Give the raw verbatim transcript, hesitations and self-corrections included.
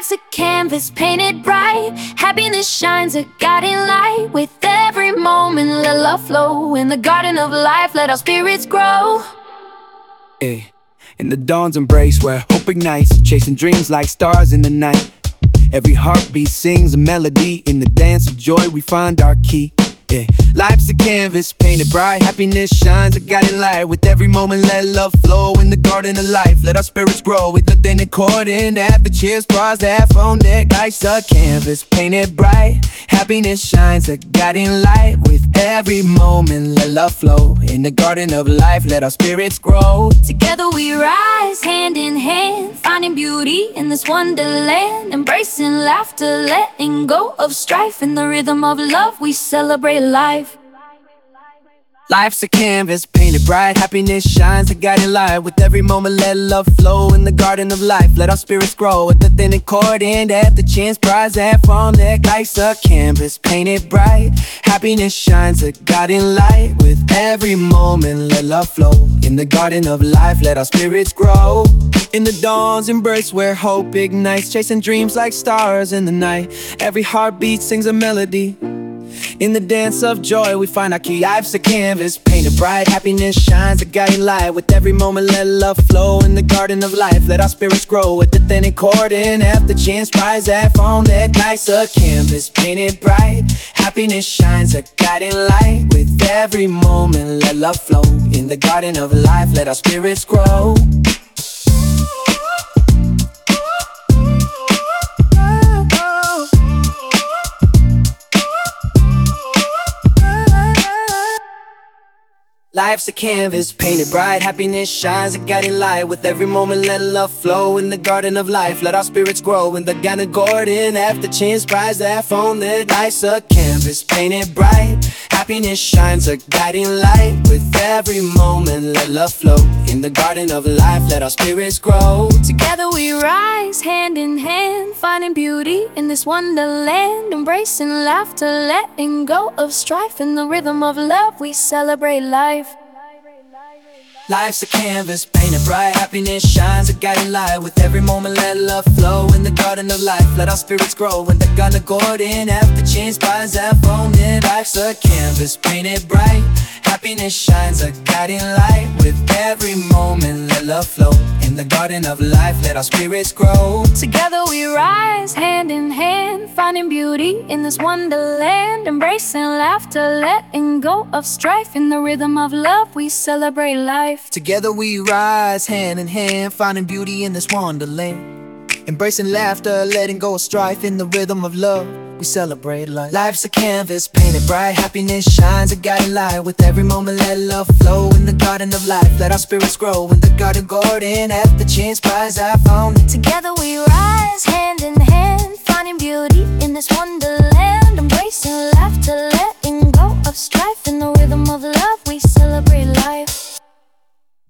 Life's a canvas painted bright. Happiness shines a guiding light. With every moment, let love flow. In the garden of life, let our spirits grow. Yeah. In the dawn's embrace where hope ignites, chasing dreams like stars in the night. Every heartbeat sings a melody. In the dance of joy we find our key. Yeah. Life's a canvas painted bright. Happiness shines a guiding light. With every moment let love flow. In the garden of life let our spirits grow. With nothing according after cheers, bras half on deck. Life's a canvas painted bright. Happiness shines a guiding light. With every moment let love flow. In the garden of life let our spirits grow. Together we rise hand in hand, finding beauty in this wonderland. Embracing laughter, letting go of strife. In the rhythm of love we celebrate life. Life's a canvas painted bright. Happiness shines a guiding light. With every moment let love flow. In the garden of life let our spirits grow. With the thin and cord end at the chance, prize half on deck. Life's a canvas painted bright. Happiness shines a guiding light. With every moment let love flow. In the garden of life let our spirits grow. In the dawn's embrace where hope ignites, chasing dreams like stars in the night. Every heartbeat sings a melody. In the dance of joy we find our key. Life's a canvas painted bright. Happiness shines a guiding light. With every moment let love flow. In the garden of life let our spirits grow. With the thin and cord and half the chance, prize half on deck. Life's a canvas painted bright. Happiness shines a guiding light. With every moment let love flow. In the garden of life let our spirits grow. Life's a canvas painted bright. Happiness shines a guiding light. With every moment let love flow. In the garden of life let our spirits grow. In the garden garden after chance, prize half on the dice. A canvas painted bright. Happiness shines a guiding light. With every moment let love flow. In the garden of life let our spirits grow. Together we rise hand in hand, finding beauty in this wonderland. Embracing laughter, letting go of strife. In the rhythm of love we celebrate life. Life's a canvas painted bright. Happiness shines a guiding light. With every moment let love flow. In the garden of life let our spirits grow. In the garden of garden after chance, prize half on it. Life's a canvas painted bright. Happiness shines a guiding light. With every moment let love flow. In the garden of life let our spirits grow. Together we rise hand in hand, finding beauty in this wonderland. Embracing laughter, letting go of strife. In the rhythm of love we celebrate life. Together we rise hand in hand, finding beauty in this wonderland. Embracing laughter, letting go of strife. In the rhythm of love we celebrate life. Life's a canvas painted bright. Happiness shines a guiding light. With every moment let love flow. In the garden of life let our spirits grow. In the garden garden after chance, prize I found it. Together we rise hand in hand, finding beauty in this wonderland.